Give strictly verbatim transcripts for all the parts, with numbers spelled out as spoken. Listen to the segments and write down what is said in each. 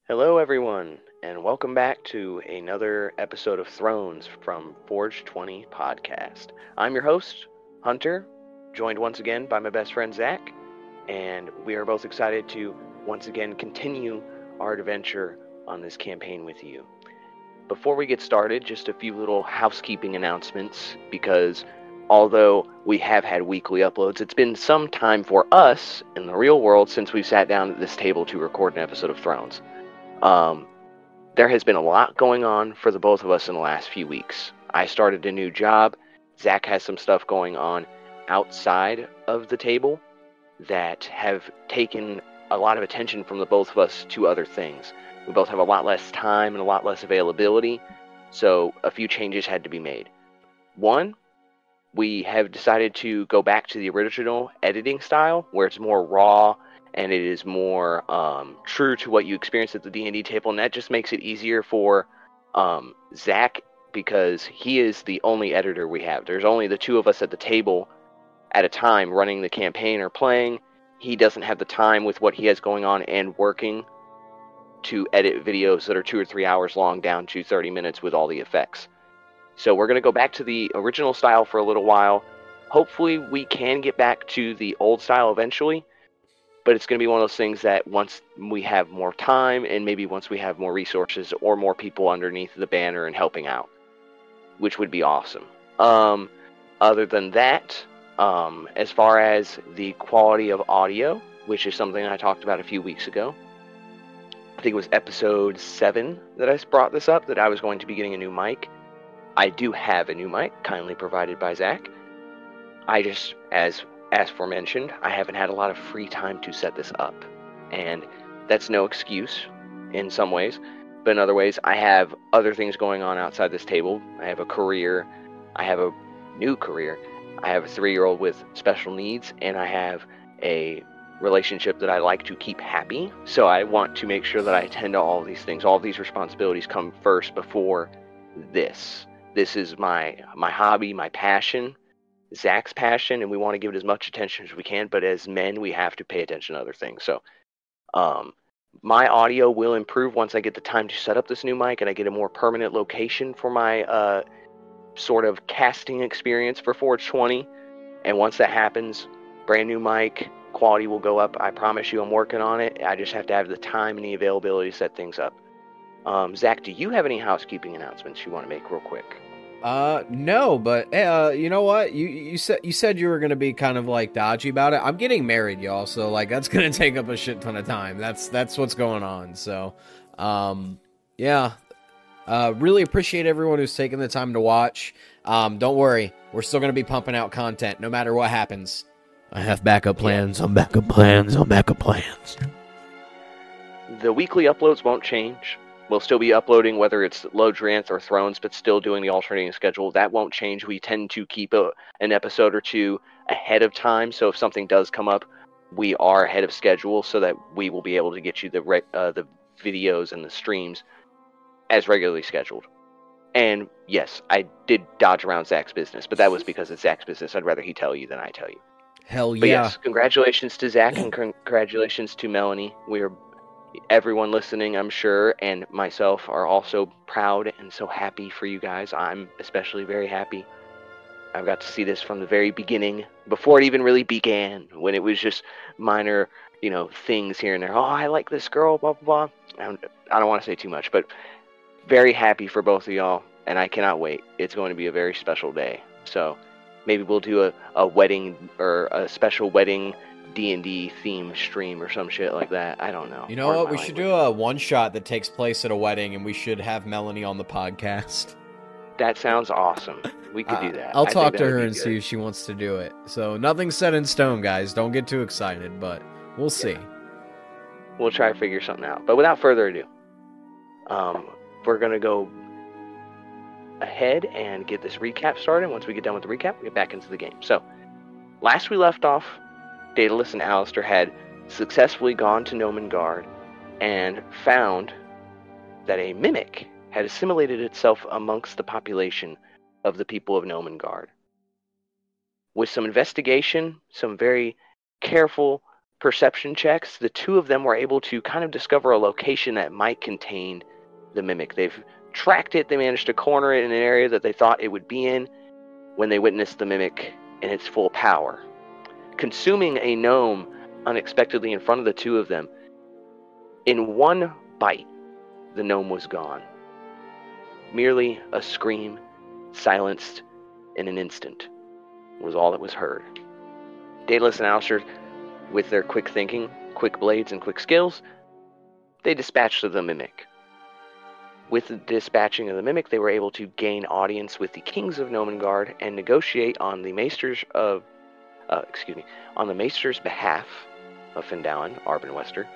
Hello, everyone, and welcome back to another episode of Thrones from Forge twenty Podcast. I'm your host, Hunter, joined once again by my best friend, Zach, and we are both excited to once again continue our adventure on this campaign with you. Before we get started, just a few little housekeeping announcements, because although we have had weekly uploads, it's been some time for us in the real world since we've sat down at this table to record an episode of Thrones. Um, there has been a lot going on for the both of us in the last few weeks. I started a new job. Zach has some stuff going on outside of the table that have taken a lot of attention from the both of us to other things. We both have a lot less time and a lot less availability, so a few changes had to be made. One, we have decided to go back to the original editing style, where it's more raw, and it is more um, true to what you experience at the D and D table, and that just makes it easier for um, Zach, because he is the only editor we have. There's only the two of us at the table at a time running the campaign or playing. He doesn't have the time with what he has going on and working to edit videos that are two or three hours long down to thirty minutes with all the effects. So we're going to go back to the original style for a little while. Hopefully we can get back to the old style eventually, but it's going to be one of those things that once we have more time and maybe once we have more resources or more people underneath the banner and helping out, which would be awesome. Um, other than that, um, as far as the quality of audio, which is something I talked about a few weeks ago, I think it was episode seven that I brought this up, that I was going to be getting a new mic. I do have a new mic, kindly provided by Zach. I just, as As aforementioned, I haven't had a lot of free time to set this up, and that's no excuse in some ways, but in other ways, I have other things going on outside this table. I have a career, I have a new career, I have a three-year-old with special needs, and I have a relationship that I like to keep happy, so I want to make sure that I attend to all of these things. All of these responsibilities come first before this. This is my my hobby, my passion, Zach's passion, and we want to give it as much attention as we can, but as men, we have to pay attention to other things. So, um, my audio will improve once I get the time to set up this new mic and I get a more permanent location for my uh, sort of casting experience for Forge twenty. And once that happens, brand new mic, quality will go up. I promise you I'm working on it. I just have to have the time and the availability to set things up. Um, Zach, do you have any housekeeping announcements you want to make real quick? Uh, no, but uh, you know what? You you said you said you were gonna be kind of like dodgy about it. I'm getting married, y'all, so like that's gonna take up a shit ton of time. That's that's what's going on. So, um, yeah, uh, really appreciate everyone who's taking the time to watch. Um, don't worry, we're still gonna be pumping out content no matter what happens. I have backup plans on backup plans on backup plans. The weekly uploads won't change. We'll still be uploading whether it's Lodranth or Thrones, but still doing the alternating schedule. That won't change. We tend to keep a, an episode or two ahead of time, so if something does come up, we are ahead of schedule so that we will be able to get you the re- uh, the videos and the streams as regularly scheduled. And yes, I did dodge around Zach's business, but that was because it's Zach's business. I'd rather he tell you than I tell you. Hell yeah. But yes, congratulations to Zach and congratulations to Melanie. We are... Everyone listening, I'm sure, and myself are also proud and so happy for you guys. I'm especially very happy. I've got to see this from the very beginning, before it even really began, when it was just minor, you know, things here and there. Oh, I like this girl, blah, blah, blah. I don't, I don't want to say too much, but very happy for both of y'all, and I cannot wait. It's going to be a very special day. So maybe we'll do a, a wedding or a special wedding D and D theme stream or some shit like that. I don't know. You know what? We should do a one-shot that takes place at a wedding, and we should have Melanie on the podcast. That sounds awesome. We could uh, do that. I'll I talk to her and good. see if she wants to do it. So nothing's set in stone, guys. Don't get too excited, but we'll see. Yeah. We'll try to figure something out. But without further ado, um, we're going to go ahead and get this recap started. Once we get done with the recap, we get back into the game. So, last we left off, Daedalus and Alistair had successfully gone to Nomengard and found that a mimic had assimilated itself amongst the population of the people of Nomengard. With some investigation, some very careful perception checks, the two of them were able to kind of discover a location that might contain the mimic. They've tracked it. They managed to corner it in an area that they thought it would be in when they witnessed the mimic in its full power, consuming a gnome unexpectedly in front of the two of them. In one bite, the gnome was gone. Merely a scream, silenced in an instant, was all that was heard. Daedalus and Alistair, with their quick thinking, quick blades, and quick skills, they dispatched the mimic. With the dispatching of the mimic, they were able to gain audience with the kings of Nomengard and negotiate on the maesters of, uh, excuse me, on the maester's behalf of Fendowen, Arben Wester,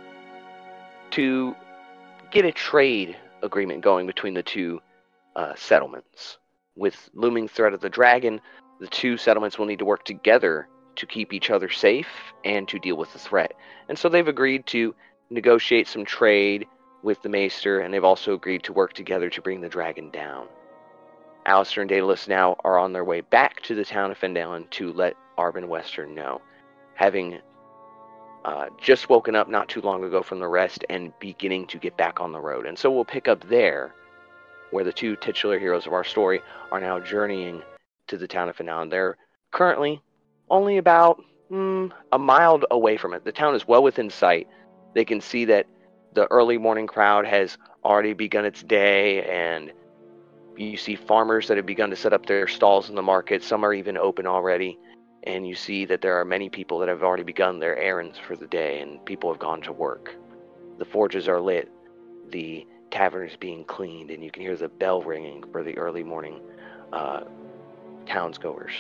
to get a trade agreement going between the two uh, settlements. With looming threat of the dragon, the two settlements will need to work together to keep each other safe and to deal with the threat. And so they've agreed to negotiate some trade with the Maester, and they've also agreed to work together to bring the dragon down. Alistair and Daedalus now are on their way back to the town of Fendowen to let Arben Wester know, having uh, just woken up not too long ago from the rest and beginning to get back on the road. And so we'll pick up there, where the two titular heroes of our story are now journeying to the town of Fendowen. They're currently only about mm, a mile away from it. The town is well within sight. They can see that the early morning crowd has already begun its day, and you see farmers that have begun to set up their stalls in the market. Some are even open already, and you see that there are many people that have already begun their errands for the day, and people have gone to work. The forges are lit, the tavern is being cleaned, and you can hear the bell ringing for the early morning uh, townsgoers.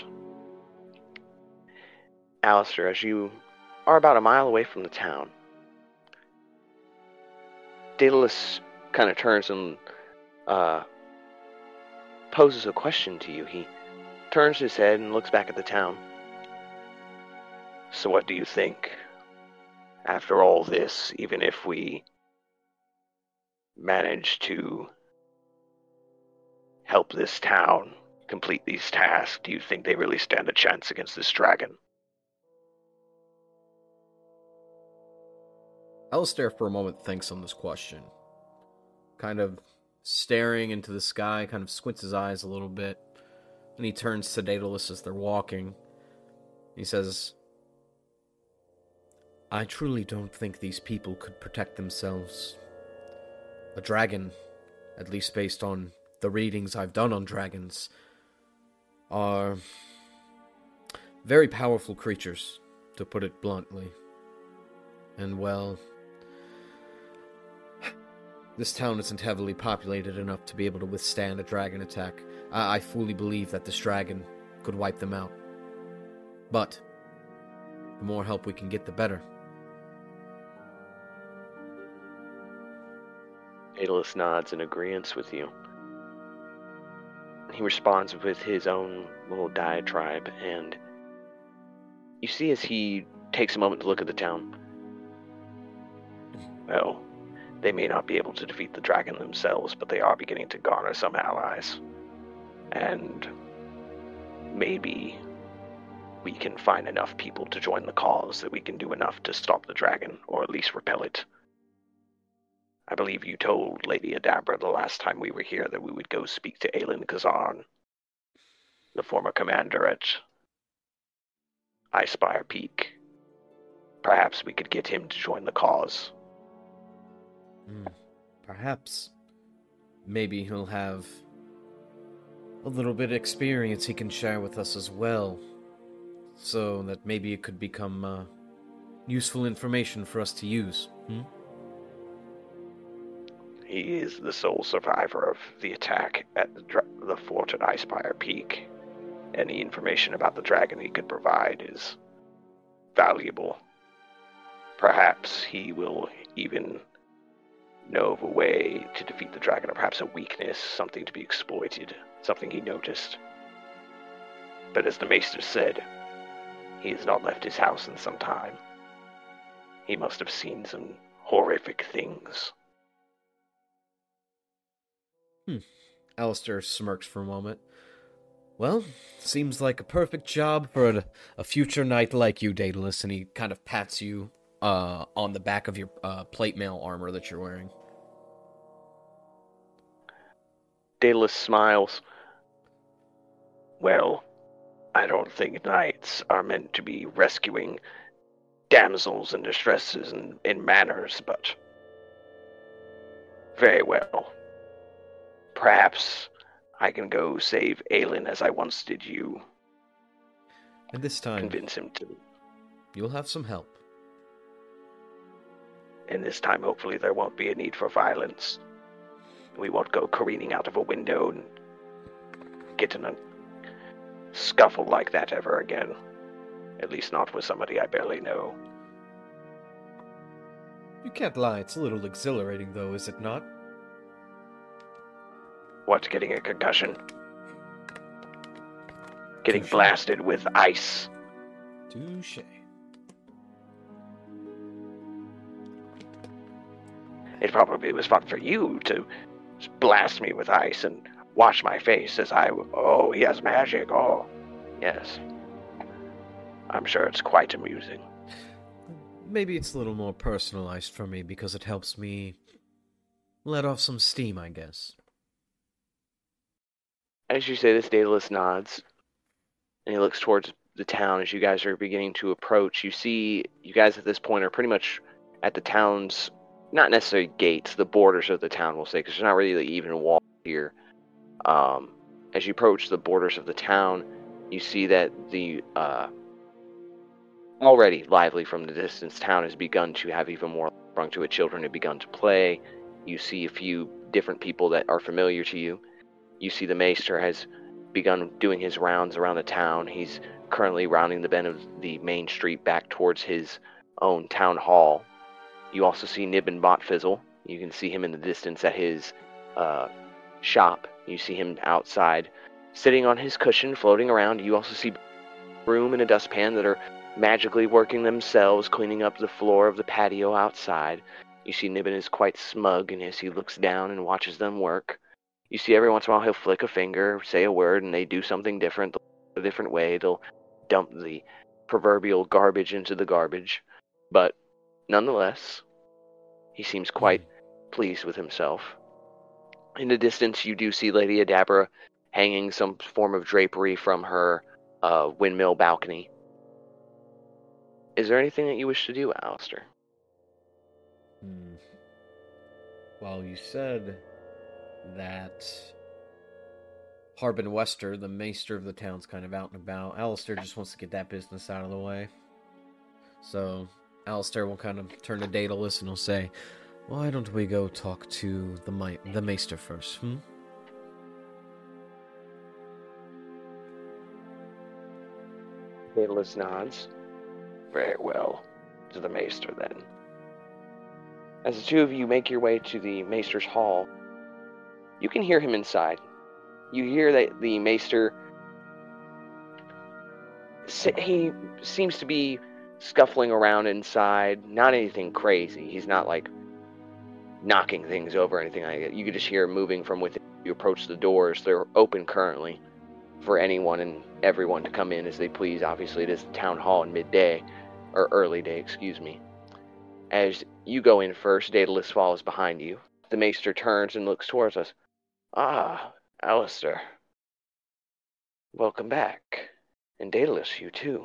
Alistair, as you are about a mile away from the town, Daedalus kind of turns and uh, poses a question to you. He turns his head and looks back at the town. So what do you think? After all this, even if we manage to help this town complete these tasks, do you think they really stand a chance against this dragon? Alistair for a moment thinks on this question. Kind of staring into the sky, kind of squints his eyes a little bit. And he turns to Daedalus as they're walking. He says, I truly don't think these people could protect themselves. A dragon, at least based on the readings I've done on dragons, are very powerful creatures, to put it bluntly. And well, this town isn't heavily populated enough to be able to withstand a dragon attack. I, I fully believe that this dragon could wipe them out. But the more help we can get, the better. Daedalus nods in agreement with you. He responds with his own little diatribe, and you see as he takes a moment to look at the town. Well, they may not be able to defeat the dragon themselves, but they are beginning to garner some allies. And maybe we can find enough people to join the cause that we can do enough to stop the dragon, or at least repel it. I believe you told Lady Adabra the last time we were here that we would go speak to Aelin Kazan, the former commander at Icespire Peak. Perhaps we could get him to join the cause. Mm, perhaps. Maybe he'll have a little bit of experience he can share with us as well, so that maybe it could become uh, useful information for us to use. Hmm? He is the sole survivor of the attack at the, dra- the fort at Icespire Peak. Any information about the dragon he could provide is valuable. Perhaps he will even know of a way to defeat the dragon, or perhaps a weakness, something to be exploited, something he noticed. But as the Maester said, he has not left his house in some time. He must have seen some horrific things. Hmm. Alistair smirks for a moment. Well, seems like a perfect job for a, a future knight like you, Daedalus, and he kind of pats you uh, on the back of your uh, plate mail armor that you're wearing. Daedalus smiles. Well, I don't think knights are meant to be rescuing damsels in distresses in, in manners, but very well. Perhaps I can go save Aelin as I once did you. And this time, convince him to. You'll have some help. And this time, hopefully, there won't be a need for violence. We won't go careening out of a window and get in a scuffle like that ever again. At least not with somebody I barely know. You can't lie, it's a little exhilarating, though, is it not? What, getting a concussion? Getting Touché. Blasted with ice. Touché. It probably was fun for you to blast me with ice and wash my face as I... Oh, he has magic. Oh, yes. I'm sure it's quite amusing. Maybe it's a little more personalized for me because it helps me let off some steam, I guess. As you say this, Daedalus nods, and he looks towards the town as you guys are beginning to approach. You see, you guys at this point are pretty much at the town's, not necessarily gates, the borders of the town, we'll say, because there's not really like, even a wall here. Um, as you approach the borders of the town, you see that the uh, already lively from the distance town has begun to have even more sprung to it. Children have begun to play. You see a few different people that are familiar to you. You see the Maester has begun doing his rounds around the town. He's currently rounding the bend of the main street back towards his own town hall. You also see Nibbin Botfizzle. You can see him in the distance at his uh, shop. You see him outside, sitting on his cushion, floating around. You also see Broom and a dustpan that are magically working themselves, cleaning up the floor of the patio outside. You see Nibbin is quite smug, and as he looks down and watches them work, you see every once in a while he'll flick a finger, say a word, and they do something different, a different way. They'll dump the proverbial garbage into the garbage. But nonetheless, he seems quite pleased with himself. In the distance, you do see Lady Adabra hanging some form of drapery from her uh, windmill balcony. Is there anything that you wish to do, Alistair? Hmm. Well, you said that Harbin Wester, the maester of the town's kind of out and about. Alistair just wants to get that business out of the way. So Alistair will kind of turn to Daedalus and he'll say, why don't we go talk to the ma- the maester first, hmm? Daedalus nods. Very well. To the Maester, then. As the two of you make your way to the Maester's hall, you can hear him inside. You hear that the Maester, he seems to be scuffling around inside. Not anything crazy. He's not like knocking things over or anything like that. You can just hear him moving from within. You approach the doors. They're open currently for anyone and everyone to come in as they please. Obviously, it is the town hall in midday, or early day, excuse me. As you go in first, Daedalus follows behind you. The Maester turns and looks towards us. Ah, Alistair. Welcome back. And Daedalus, you too.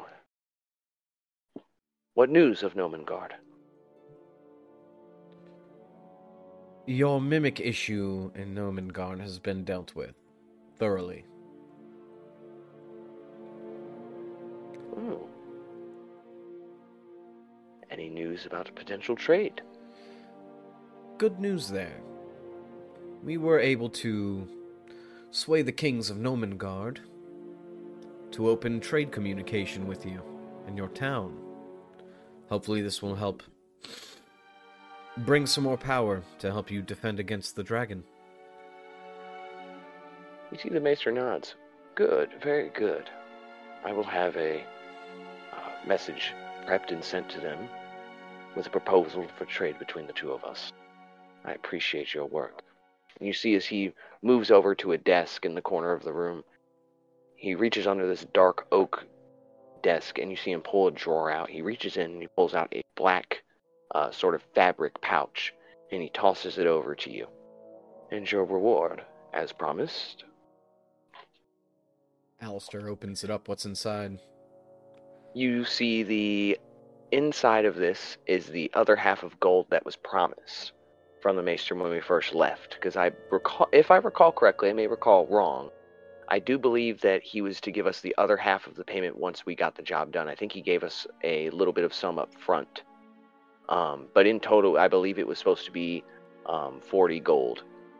What news of Nomengard? Your mimic issue in Nomengard has been dealt with thoroughly. Oh. Any news about a potential trade? Good news there. We were able to sway the kings of Nomengard to open trade communication with you and your town. Hopefully this will help bring some more power to help you defend against the dragon. You see the Maester nods. Good, very good. I will have a uh, message prepped and sent to them with a proposal for trade between the two of us. I appreciate your work. And you see as he moves over to a desk in the corner of the room, he reaches under this dark oak desk, and you see him pull a drawer out. He reaches in and he pulls out a black uh, sort of fabric pouch, and he tosses it over to you. And your reward, as promised. Alistair opens it up. What's inside? You see the inside of this is the other half of gold that was promised from the Maester when we first left. Because I recall, if I recall correctly, I may recall wrong, I do believe that he was to give us the other half of the payment once we got the job done. I think he gave us a little bit of sum up front. Um, but in total, I believe it was supposed to be um, forty gold.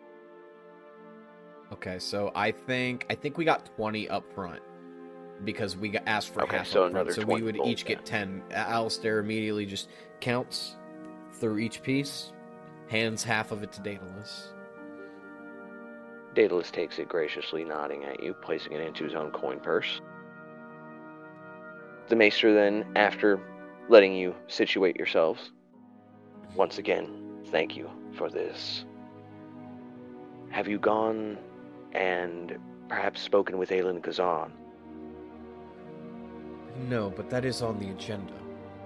Okay, so I think I think we got twenty up front because we got asked for okay, half so up front. another So we would gold, each yeah. get ten. Alistair immediately just counts through each piece, hands half of it to Daedalus. Daedalus takes it, graciously nodding at you, placing it into his own coin purse. The Maester then, after letting you situate yourselves, once again, thank you for this. Have you gone and perhaps spoken with Aelin Kazan? No, but that is on the agenda.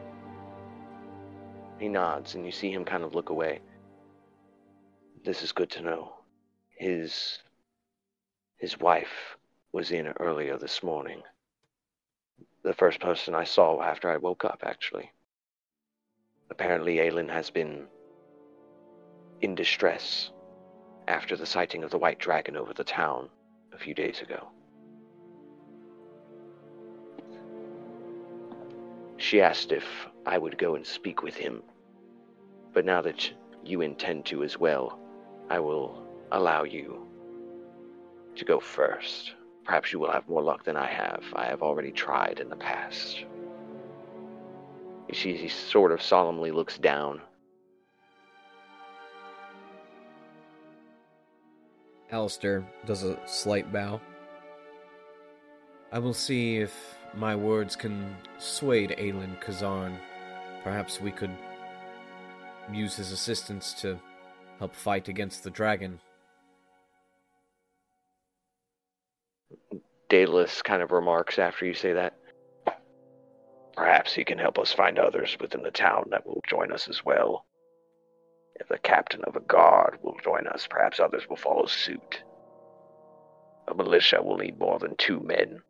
He nods, and you see him kind of look away. This is good to know. His his wife was in earlier this morning. The first person I saw after I woke up, actually. Apparently, Aelin has been in distress after the sighting of the White Dragon over the town a few days ago. She asked if I would go and speak with him, but now that you intend to as well, I will allow you to go first. Perhaps you will have more luck than I have. I have already tried in the past. You see, he sort of solemnly looks down. Alistair does a slight bow. I will see if my words can sway Aelin Kazan. Perhaps we could use his assistance to help fight against the dragon. Daedalus kind of remarks after you say that. Perhaps he can help us find others within the town that will join us as well. If the captain of a guard will join us, perhaps others will follow suit. A militia will need more than two men.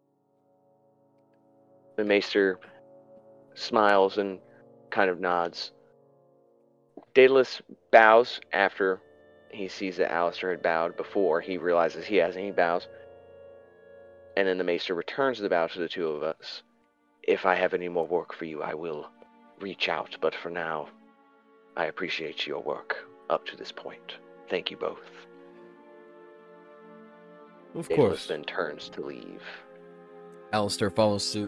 The Maester smiles and kind of nods. Daedalus bows after he sees that Alistair had bowed before he realizes he hasn't. He bows. And then the Maester returns the bow to the two of us. If I have any more work for you, I will reach out. But for now, I appreciate your work up to this point. Thank you both. Of Daedalus course. then turns to leave. Alistair follows suit.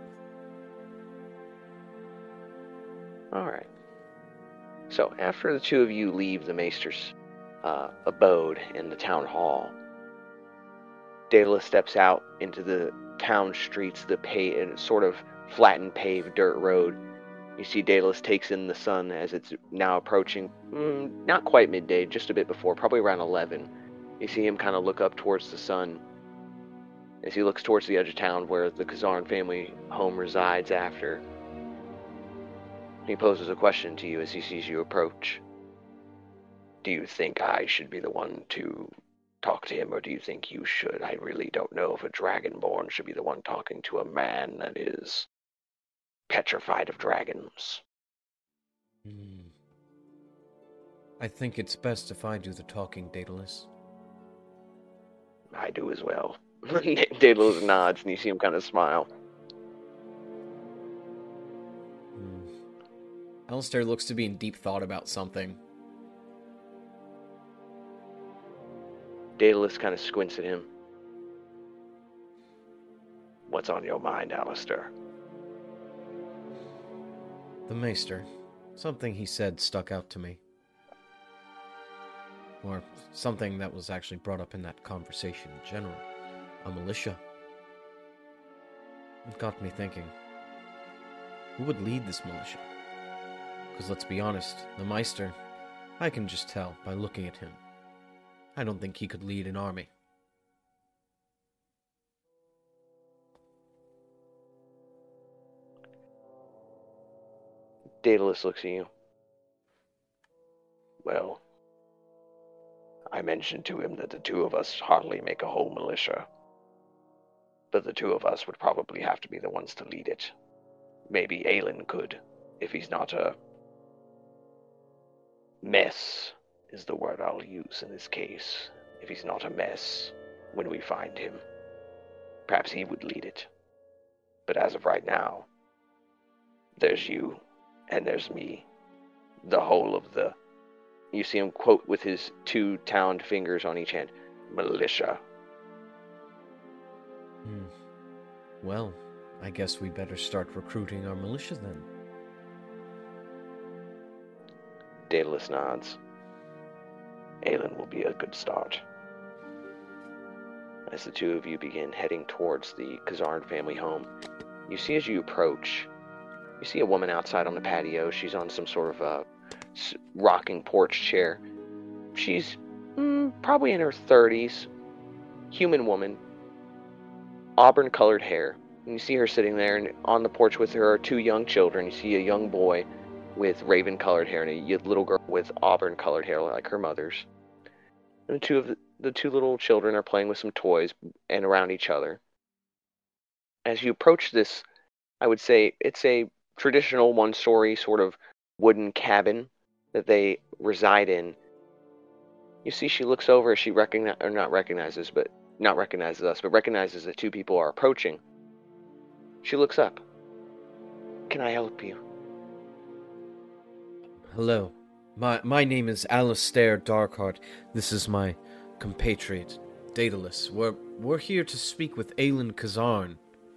Alright. So, after the two of you leave the Maester's uh, abode in the town hall, Daedalus steps out into the town streets, the pa- sort of flattened paved dirt road. You see Daedalus takes in the sun as it's now approaching, mm, not quite midday, just a bit before, probably around eleven. You see him kind of look up towards the sun as he looks towards the edge of town where the Kazan family home resides after. He poses a question to you as he sees you approach. Do you think I should be the one to talk to him, or do you think you should? I really don't know if a dragonborn should be the one talking to a man that is petrified of dragons. Hmm. I think it's best if I do the talking, Daedalus. I do as well. Daedalus nods, and you see him kind of smile. Hmm. Alistair looks to be in deep thought about something. Daedalus kind of squints at him. What's on your mind, Alistair? The Maester. Something he said stuck out to me. Or something that was actually brought up in that conversation in general. A militia. It got me thinking. Who would lead this militia? Because let's be honest, the Maester, I can just tell by looking at him. I don't think he could lead an army. Daedalus looks at you. Well, I mentioned to him that the two of us hardly make a whole militia. But the two of us would probably have to be the ones to lead it. Maybe Aelin could, if he's not a mess, is the word I'll use in this case. If he's not a mess when we find him, perhaps he would lead it. But as of right now, there's you, and there's me. The whole of the... You see him quote with his two taloned fingers on each hand, militia. Hmm. Well, I guess we better start recruiting our militia then. Daedalus nods. Aelin will be a good start. As the two of you begin heading towards the Kazarn family home, you see as you approach, you see a woman outside on the patio. She's on some sort of a rocking porch chair. She's mm, probably in her thirties, human woman, auburn-colored hair. And you see her sitting there, and on the porch with her are two young children. You see a young boy with raven-colored hair and a little girl with auburn-colored hair like her mother's. And the two of the, the two little children are playing with some toys and around each other. As you approach this, I would say it's a traditional one-story sort of wooden cabin that they reside in. You see she looks over as she recognize or not recognizes, but not recognizes us, but recognizes that two people are approaching. She looks up. Can I help you? Hello. My my name is Alistair Darkheart. This is my compatriot, Daedalus. We're we're here to speak with Aelin Kazarn.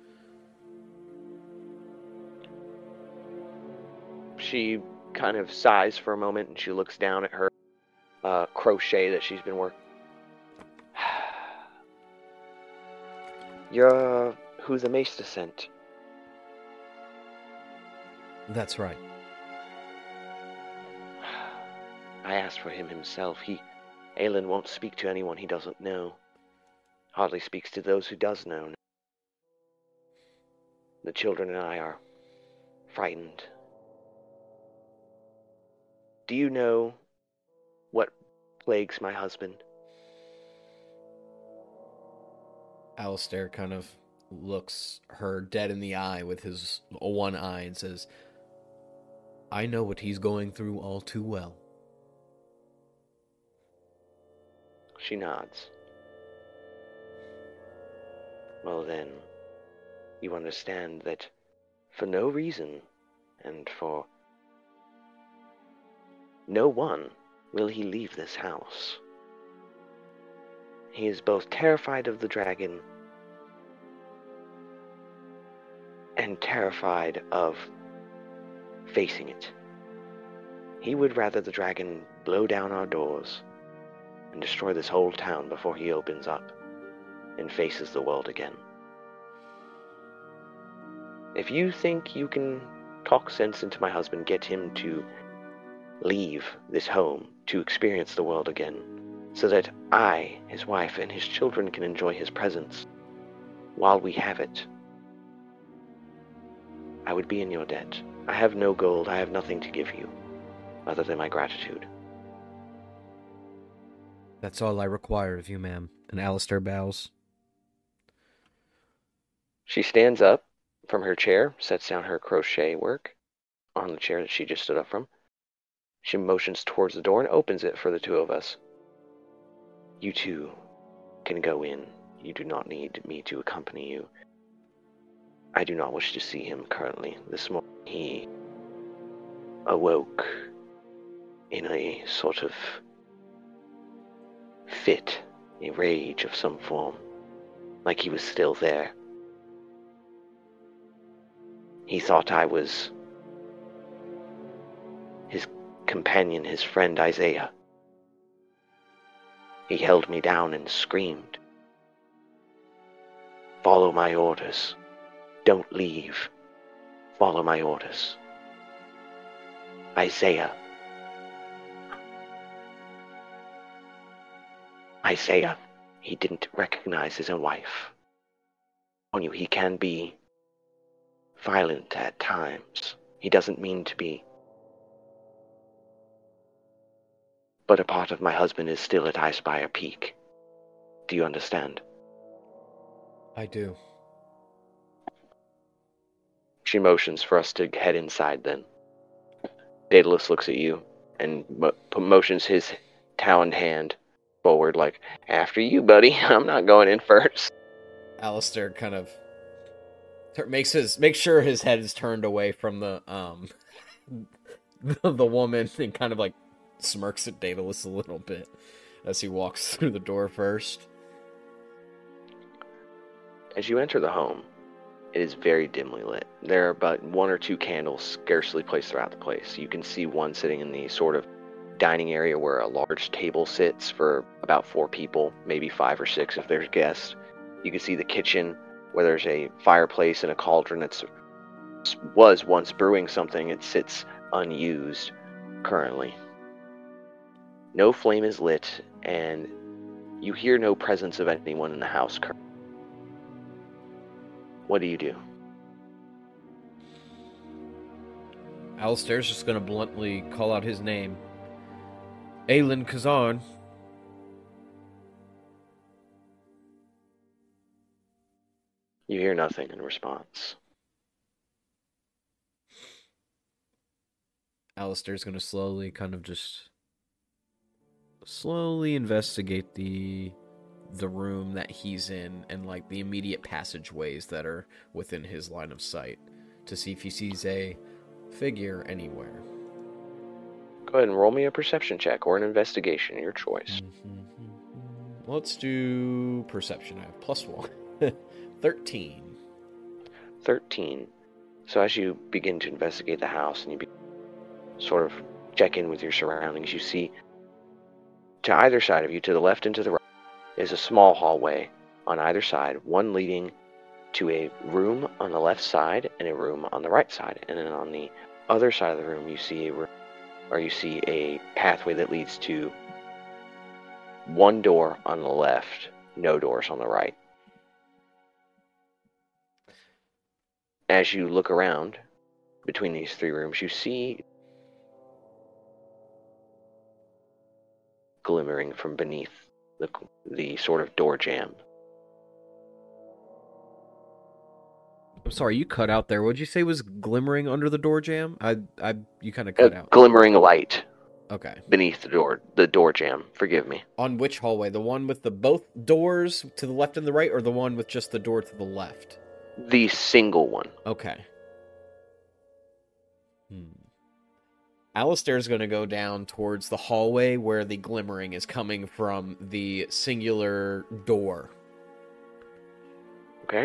She kind of sighs for a moment, and she looks down at her uh, crochet that she's been working. You're uh, who the Maester sent. That's right. I asked for him himself. He, Aelin won't speak to anyone he doesn't know. Hardly speaks to those who does know. The children and I are frightened. Do you know what plagues my husband? Alistair kind of looks her dead in the eye with his one eye and says, I know what he's going through all too well. She nods. Well then, you understand that for no reason, and for no one, will he leave this house. He is both terrified of the dragon and terrified of facing it. He would rather the dragon blow down our doors and destroy this whole town before he opens up and faces the world again. If you think you can talk sense into my husband, get him to leave this home to experience the world again, so that I, his wife, and his children can enjoy his presence while we have it, I would be in your debt. I have no gold, I have nothing to give you, other than my gratitude. That's all I require of you, ma'am. And Alistair bows. She stands up from her chair, sets down her crochet work on the chair that she just stood up from. She motions towards the door and opens it for the two of us. You two can go in. You do not need me to accompany you. I do not wish to see him currently. This morning he awoke in a sort of fit, a rage of some form, like he was still there. He thought I was his companion, his friend Isaiah. He held me down and screamed, "Follow my orders. Don't leave. Follow my orders." Isaiah. Isaiah. He didn't recognize his own wife. On you, he can be violent at times. He doesn't mean to be. But a part of my husband is still at Icespire Peak. Do you understand? I do. She motions for us to head inside then. Daedalus looks at you and mo- motions his taloned hand forward like, after you, buddy. I'm not going in first. Alistair kind of ter- makes his makes sure his head is turned away from the um the, the woman and kind of like smirks at Daedalus a little bit as he walks through the door first. As you enter the home, it is very dimly lit. There are but one or two candles scarcely placed throughout the place. You can see one sitting in the sort of dining area where a large table sits for about four people, maybe five or six if there's guests. You can see the kitchen where there's a fireplace and a cauldron that was once brewing something. It sits unused currently. No flame is lit, and you hear no presence of anyone in the house currently. What do you do? Alistair's just going to bluntly call out his name. Aelin Kazan. You hear nothing in response. Alistair's going to slowly kind of just slowly investigate the the room that he's in and like the immediate passageways that are within his line of sight to see if he sees a figure anywhere. Go ahead and roll me a perception check or an investigation, your choice. Mm-hmm. Let's do perception. I have plus one. thirteen. thirteen. So as you begin to investigate the house and you be- sort of check in with your surroundings, you see to either side of you, to the left and to the right, is a small hallway on either side, one leading to a room on the left side and a room on the right side. And then on the other side of the room, you see a room, or you see a pathway that leads to one door on the left, no doors on the right. As you look around between these three rooms, you see glimmering from beneath the the sort of door jamb. I'm sorry, you cut out there. What'd you say was glimmering under the door jamb? I, I, you kind of cut A out. glimmering light. Okay. Beneath the door, the door jamb. Forgive me. On which hallway? The one with the both doors to the left and the right, or the one with just the door to the left? The single one. Okay. Hmm. Alistair's going to go down towards the hallway where the glimmering is coming from the singular door. Okay.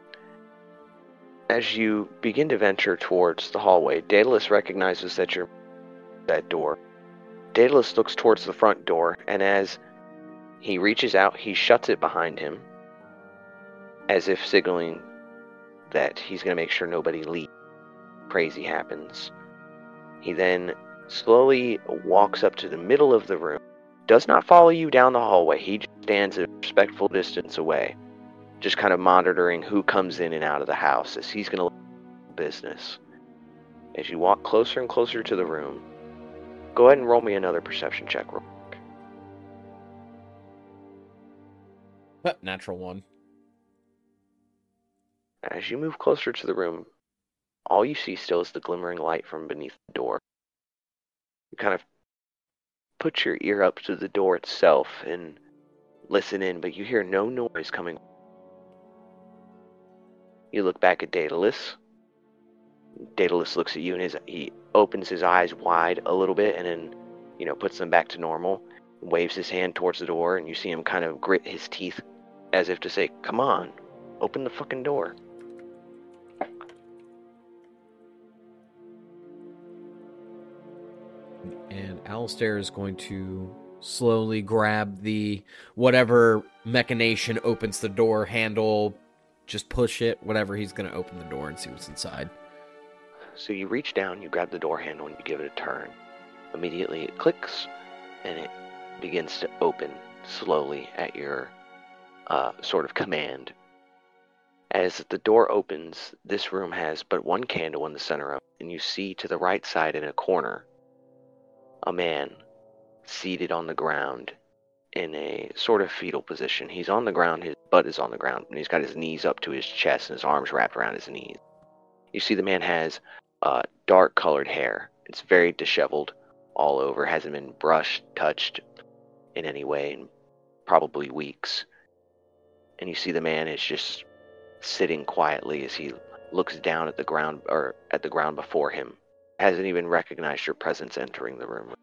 As you begin to venture towards the hallway, Daedalus recognizes that you're that door. Daedalus looks towards the front door, and as he reaches out, he shuts it behind him, as if signaling that he's going to make sure nobody leaves. Crazy happens. He then slowly walks up to the middle of the room, does not follow you down the hallway. He just stands a respectful distance away, just kind of monitoring who comes in and out of the house, as he's going to business. As you walk closer and closer to the room, go ahead and roll me another perception check real quick. Natural one. As you move closer to the room, all you see still is the glimmering light from beneath the door. You kind of put your ear up to the door itself and listen in, but you hear no noise coming. You look back at Daedalus. Daedalus looks at you and his, he opens his eyes wide a little bit and then, you know, puts them back to normal, waves his hand towards the door, and you see him kind of grit his teeth as if to say, come on, open the fucking door. And Alistair is going to slowly grab the whatever machination opens the door handle, just push it, whatever. He's going to open the door and see what's inside. So you reach down, you grab the door handle, and you give it a turn. Immediately it clicks, and it begins to open slowly at your uh, sort of command. As the door opens, this room has but one candle in the center of it, and you see to the right side in a corner a man seated on the ground in a sort of fetal position. He's on the ground, his butt is on the ground, and he's got his knees up to his chest and his arms wrapped around his knees. You see the man has uh, dark colored hair. It's very disheveled all over, hasn't been brushed, touched in any way in probably weeks. And you see the man is just sitting quietly as he looks down at the ground, or at the ground before him. Hasn't even recognized your presence entering the room.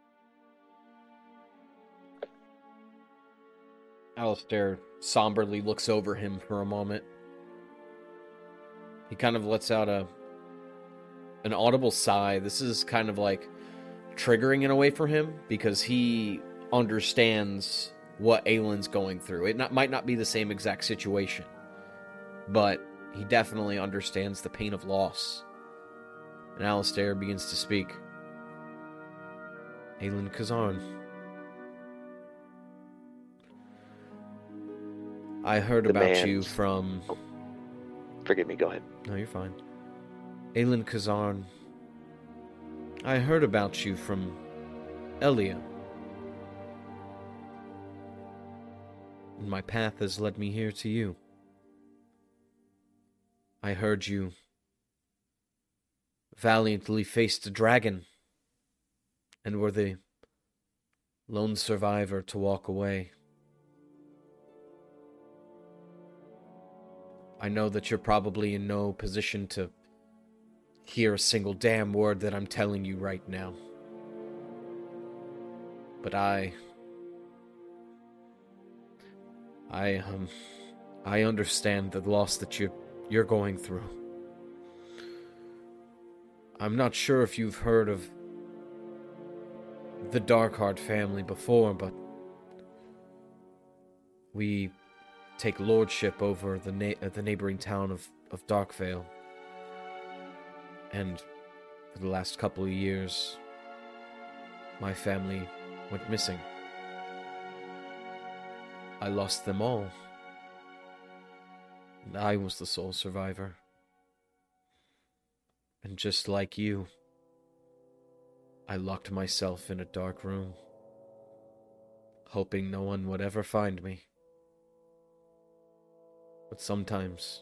Alistair somberly looks over him for a moment. He kind of lets out a an audible sigh. This is kind of like triggering in a way for him, because he understands what Aylin's going through. It not, might not be the same exact situation, but he definitely understands the pain of loss. And Alistair begins to speak. Aylin Khazan, I heard The about man- you from... Oh, forgive me, go ahead. No, you're fine. Aylin Khazan, I heard about you from Elia. And my path has led me here to you. I heard you valiantly faced a dragon and were the lone survivor to walk away. I know that you're probably in no position to hear a single damn word that I'm telling you right now. But I... I, um... I understand the loss that you, you're going through. I'm not sure if you've heard of the Darkheart family before, but we take lordship over the na- uh, the neighboring town of, of Darkvale. And for the last couple of years, my family went missing. I lost them all. And I was the sole survivor. And just like you, I locked myself in a dark room, hoping no one would ever find me. But sometimes,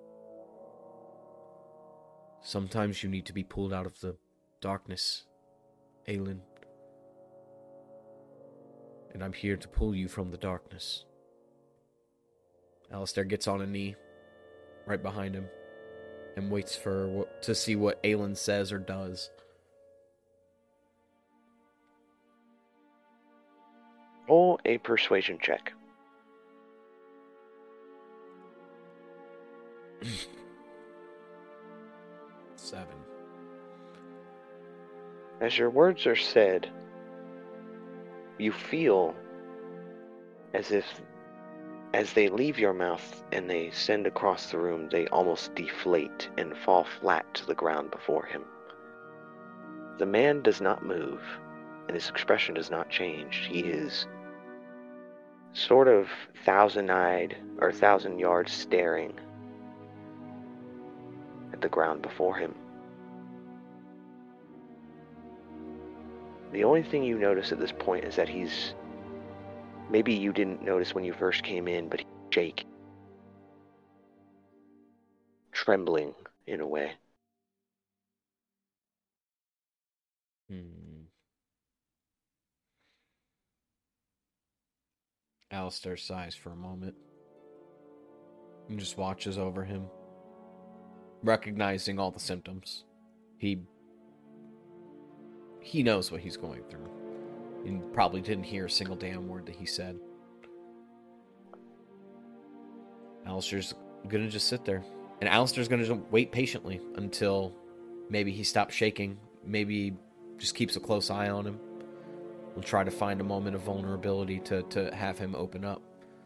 sometimes you need to be pulled out of the darkness, Aylin. And I'm here to pull you from the darkness. Alistair gets on a knee, right behind him, and waits for to see what Aylin says or does. Roll a persuasion check. Seven. As your words are said, you feel as if, as they leave your mouth and they send across the room, they almost deflate and fall flat to the ground before him. The man does not move, and his expression does not change. He is sort of thousand-eyed, or thousand yards staring at the ground before him. The only thing you notice at this point is that he's, maybe you didn't notice when you first came in, but he's shaking, trembling in a way. Hmm. Alistair sighs for a moment and just watches over him, recognizing all the symptoms. He he knows what he's going through. He probably didn't hear a single damn word that he said. Alistair's gonna just sit there. And Alistair's gonna just wait patiently until maybe he stops shaking. Maybe just keeps a close eye on him. We'll try to find a moment of vulnerability to, to have him open up.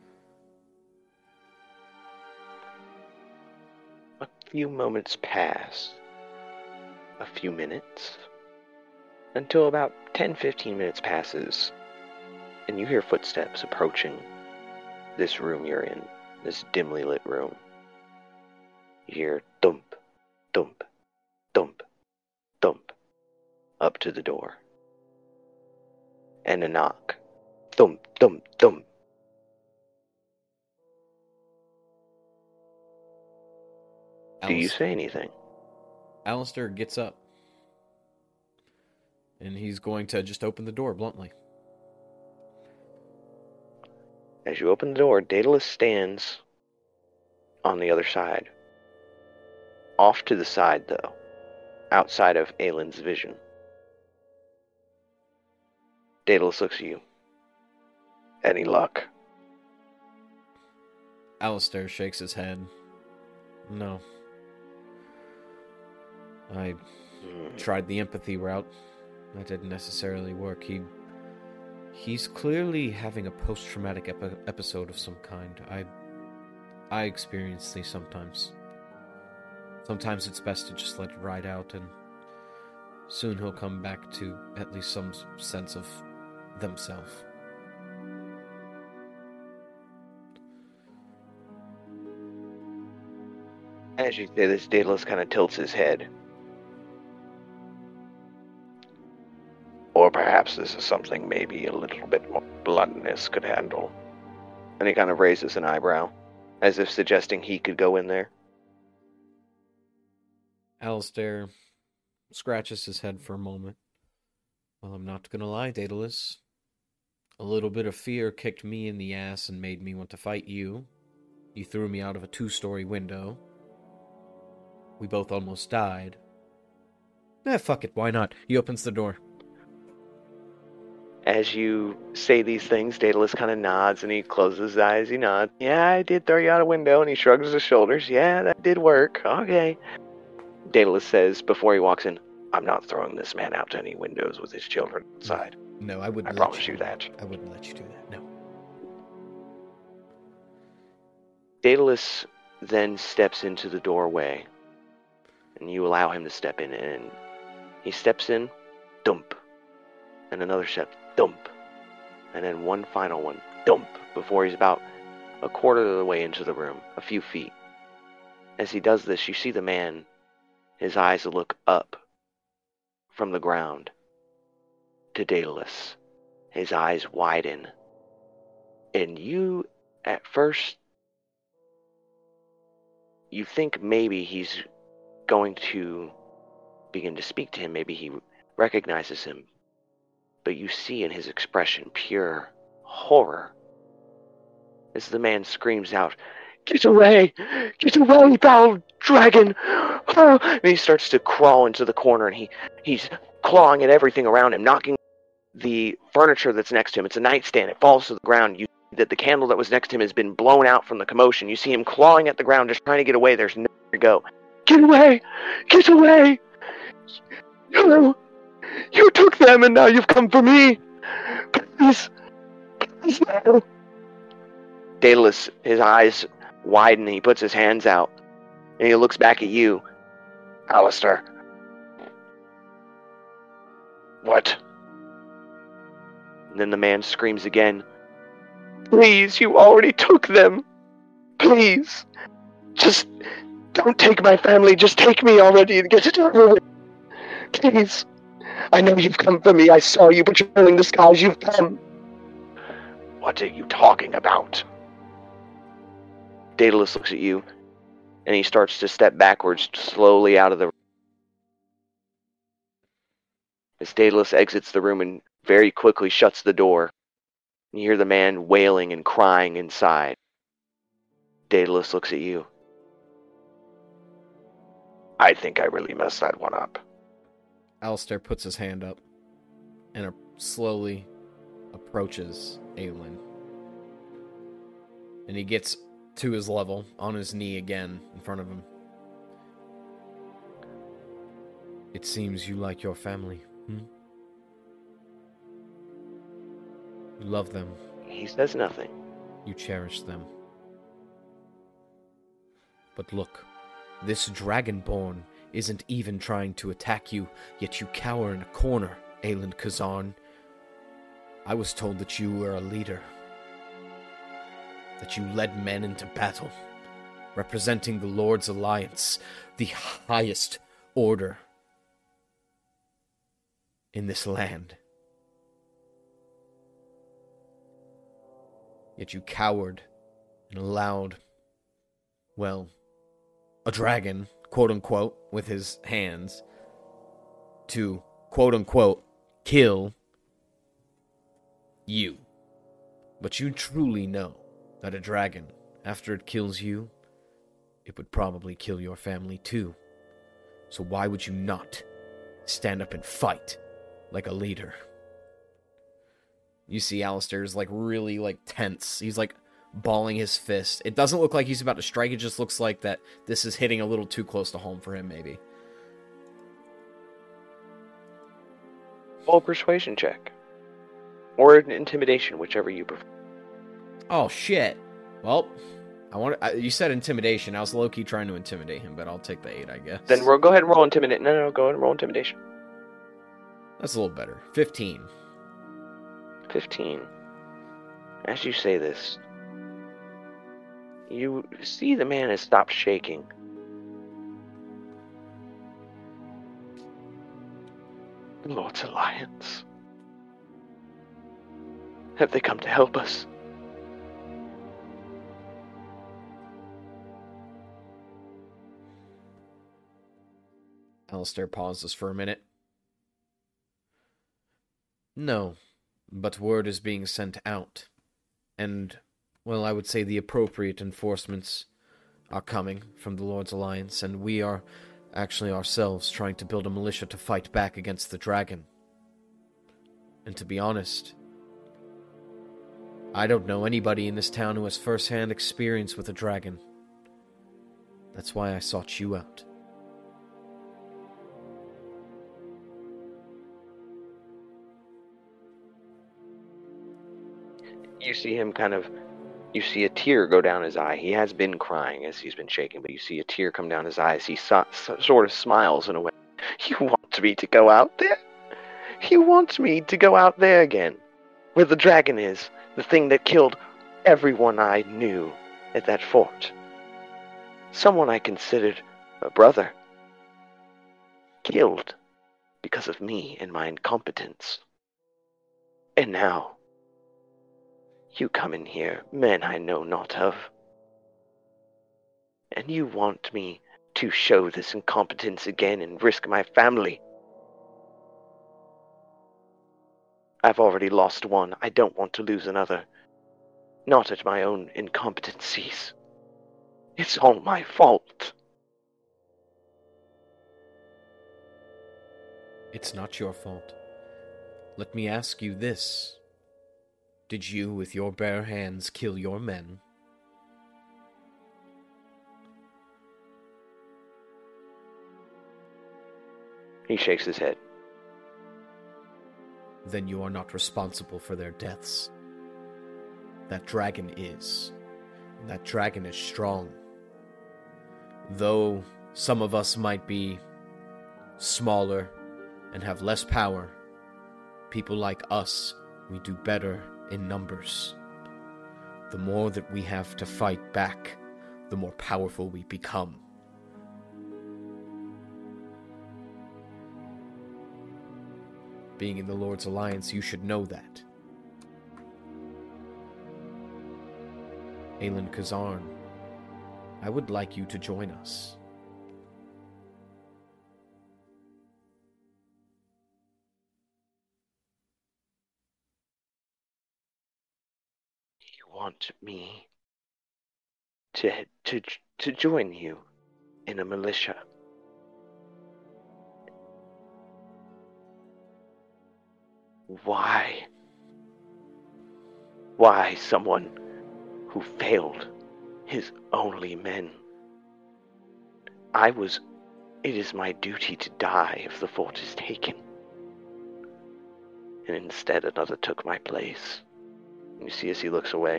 A few moments pass. A few minutes. Until about ten to fifteen minutes passes. And you hear footsteps approaching this room you're in. This dimly lit room. You hear thump, thump, thump, thump. Up to the door. and a knock. Thump, thump, thump. Do you say anything? Alistair gets up. And he's going to just open the door bluntly. As you open the door, Daedalus stands on the other side. Off to the side, though. Outside of Aylin's vision. Daedalus looks at you. Any luck? Alistair shakes his head. No. I mm. tried the empathy route. That didn't necessarily work. He... He's clearly having a post-traumatic epi- episode of some kind. I... I experience these sometimes. Sometimes it's best to just let it ride out, and soon he'll come back to at least some sense of themselves. As you say this, Daedalus kind of tilts his head. Or perhaps this is something maybe a little bit more bluntness could handle. And he kind of raises an eyebrow, as if suggesting he could go in there. Alistair scratches his head for a moment. Well, I'm not gonna lie, Daedalus. A little bit of fear kicked me in the ass and made me want to fight you. You threw me out of a two-story window. We both almost died. Eh, fuck it, why not? He opens the door. As you say these things, Daedalus kind of nods and he closes his eyes. He nods. Yeah, I did throw you out a window, and he shrugs his shoulders. Yeah, that did work. Okay. Daedalus says before he walks in, I'm not throwing this man out to any windows with his children inside. No, I wouldn't I let promise you, you that. I wouldn't let you do that, no. Daedalus then steps into the doorway, and you allow him to step in, and he steps in, dump, and another step, dump, and then one final one, dump, before he's about a quarter of the way into the room, a few feet. As he does this, you see the man, his eyes look up from the ground to Daedalus. His eyes widen, and you, at first, you think maybe he's going to begin to speak to him, maybe he recognizes him. But you see in his expression pure horror as the man screams out, Get away! Get away, foul dragon! Oh! And he starts to crawl into the corner, and he, he's clawing at everything around him, knocking the furniture that's next to him. It's a nightstand. It falls to the ground. You see that the candle that was next to him has been blown out from the commotion. You see him clawing at the ground, just trying to get away. There's nowhere to go. Get away! Get away! You, you took them, and now you've come for me! Please! Please, no! Daedalus, his eyes widen, and he puts his hands out, and he looks back at you. Alistair. What? And then the man screams again. Please, you already took them. Please. Just don't take my family. Just take me already and get it over with. Please. I know you've come for me. I saw you patrolling the skies. You've come. What are you talking about? Daedalus looks at you, and he starts to step backwards slowly out of the room. As Daedalus exits the room and very quickly shuts the door, you hear the man wailing and crying inside. Daedalus looks at you. I think I really messed that one up. Alistair puts his hand up and slowly approaches Aylin. And he gets to his level, on his knee again, in front of him. It seems you like your family, hmm? You love them. He says nothing. You cherish them. But look, this Dragonborn isn't even trying to attack you, yet you cower in a corner, Aylin Khazan. I was told that you were a leader. That you led men into battle, representing the Lord's Alliance, the highest order in this land. Yet you cowered and allowed, well, a dragon, quote-unquote, with his hands, to, quote-unquote, kill you. But you truly know that a dragon, after it kills you, it would probably kill your family too. So why would you not stand up and fight like a leader? You see Alistair's like really like tense. He's like balling his fist. It doesn't look like he's about to strike. It just looks like that this is hitting a little too close to home for him, maybe. Roll a persuasion check. Or an intimidation, whichever you prefer. Oh, shit. Well, I want. I, you said intimidation. I was low-key trying to intimidate him, but I'll take the eight, I guess. Then we'll go ahead and roll intimidate. No, no, no, go ahead and roll intimidation. That's a little better. fifteen. fifteen. As you say this, you see the man has stopped shaking. The Lord's Alliance. Have they come to help us? Alistair pauses for a minute. No, but word is being sent out. And, well, I would say the appropriate enforcements are coming from the Lord's Alliance, and we are actually ourselves trying to build a militia to fight back against the dragon. And to be honest, I don't know anybody in this town who has first-hand experience with a dragon. That's why I sought you out. You see him kind of, you see a tear go down his eye. He has been crying as he's been shaking, but you see a tear come down his eyes. He so, so, sort of smiles in a way. You want me to go out there? You want me to go out there again, where the dragon is, the thing that killed everyone I knew at that fort. Someone I considered a brother. Killed because of me and my incompetence. And now, you come in here, men I know not of, and you want me to show this incompetence again and risk my family. I've already lost one. I don't want to lose another. Not at my own incompetencies. It's all my fault. It's not your fault. Let me ask you this. Did you, with your bare hands, kill your men? He shakes his head. Then you are not responsible for their deaths. That dragon is. That dragon is strong. Though some of us might be smaller and have less power, people like us, we do better in numbers. The more that we have to fight back, the more powerful we become. Being in the Lord's Alliance, you should know that. Aelin Kazarn, I would like you to join us. You want me to to to join you in a militia? Why? Why someone who failed his only men? I was... It is my duty to die if the fort is taken. And instead another took my place. You see as he looks away.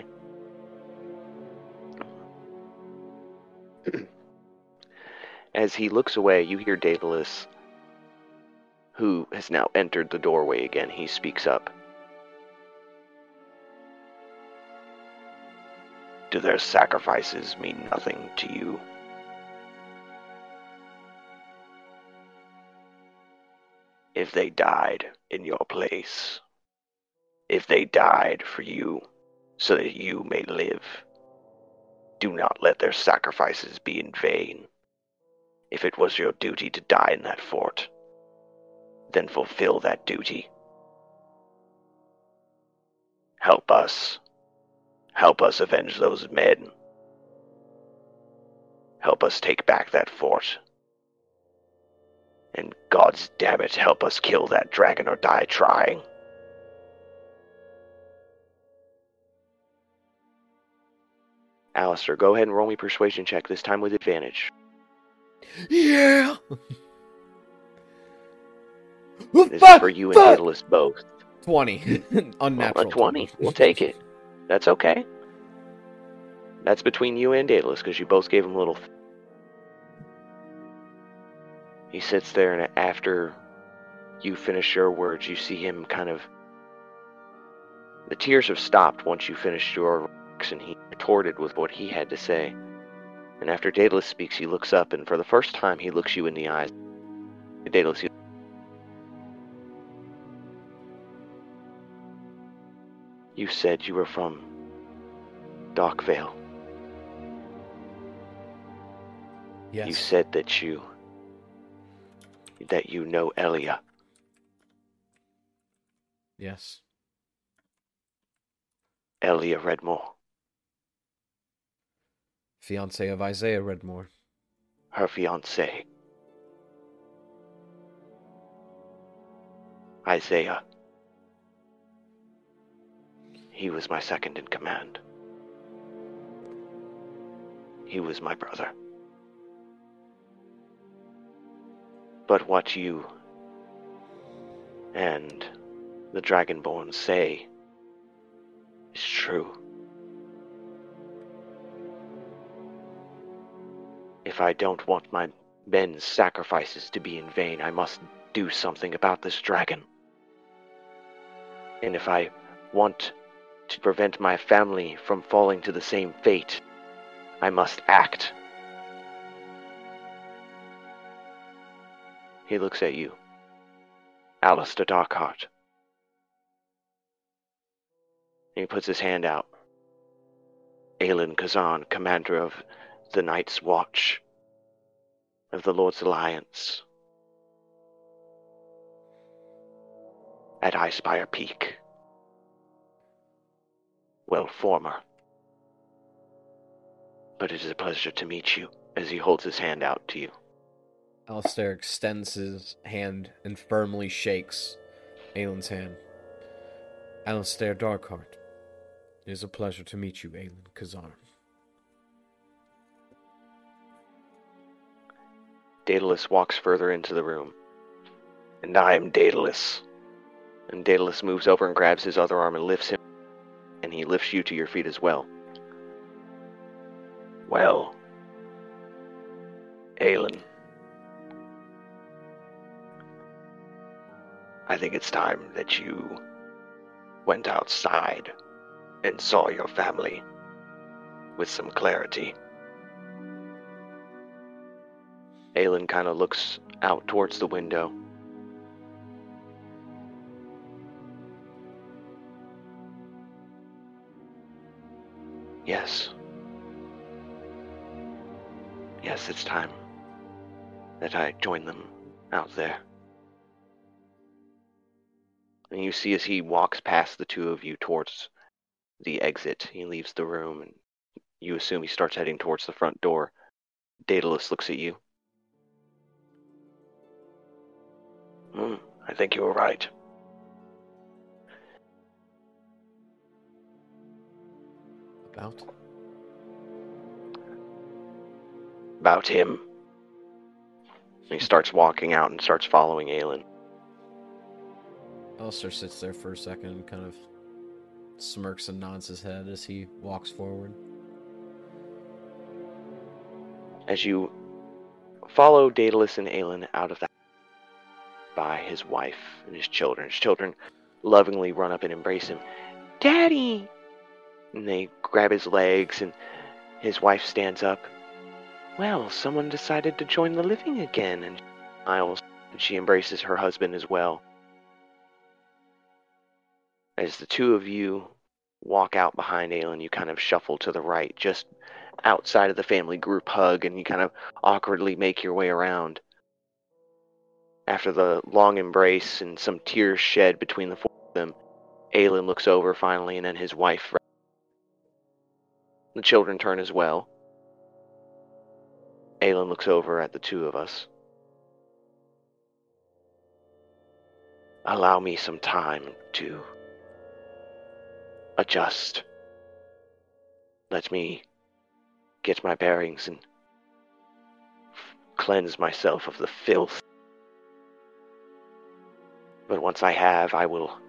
As he looks away, you hear Daedalus, who has now entered the doorway again. He speaks up. Do their sacrifices mean nothing to you? If they died in your place, if they died for you, so that you may live. Do not let their sacrifices be in vain. If it was your duty to die in that fort, then fulfill that duty. Help us. Help us avenge those men. Help us take back that fort. And God's damn it, help us kill that dragon or die trying. Alistair, go ahead and roll me persuasion check, this time with advantage. Yeah! This is for you and Daedalus both. twenty. Unnatural. Well, a twenty. We'll take it. That's okay. That's between you and Daedalus, because you both gave him a little... He sits there, and after you finish your words, you see him kind of... The tears have stopped once you finished your remarks, and he retorted with what he had to say. And after Daedalus speaks, he looks up, and for the first time, he looks you in the eyes. Daedalus, you... You said you were from Darkvale. Yes. You said that you... that you know Elia. Yes. Elia Redmore. Fiancé of Isaiah Redmore. Her fiancé. Isaiah. He was my second in command. He was my brother. But what you and the Dragonborn say is true. If I don't want my men's sacrifices to be in vain, I must do something about this dragon. And if I want to prevent my family from falling to the same fate, I must act. He looks at you, Alistair Darkheart. And he puts his hand out. Aelin Kazan, commander of the Night's Watch, of the Lord's Alliance, at Icespire Peak. Well, former. But it is a pleasure to meet you, as he holds his hand out to you. Alistair extends his hand and firmly shakes Aelin's hand. Alistair Darkheart, it is a pleasure to meet you, Aelin Kazan. Daedalus walks further into the room. And I am Daedalus. And Daedalus moves over and grabs his other arm and lifts him. And he lifts you to your feet as well. Well, Aelin, I think it's time that you went outside and saw your family with some clarity. Aelin kind of looks out towards the window. Yes. Yes, it's time that I join them out there. And you see as he walks past the two of you towards the exit, he leaves the room, and you assume he starts heading towards the front door. Daedalus looks at you. Hmm, I think you were right. About? About him. And he starts walking out and starts following Aelin. Alistair sits there for a second and kind of smirks and nods his head as he walks forward. As you follow Daedalus and Aelin out of the house by his wife and his children, his children lovingly run up and embrace him. Daddy! And they grab his legs, and his wife stands up. Well, someone decided to join the living again, and she smiles, and she embraces her husband as well. As the two of you walk out behind Aelin. You kind of shuffle to the right, just outside of the family group hug, and you kind of awkwardly make your way around. After the long embrace and some tears shed between the four of them, Aelin looks over finally, and then his wife. The children turn as well. Aelin looks over at the two of us. Allow me some time to adjust. Let me get my bearings and cleanse myself of the filth. But once I have, I will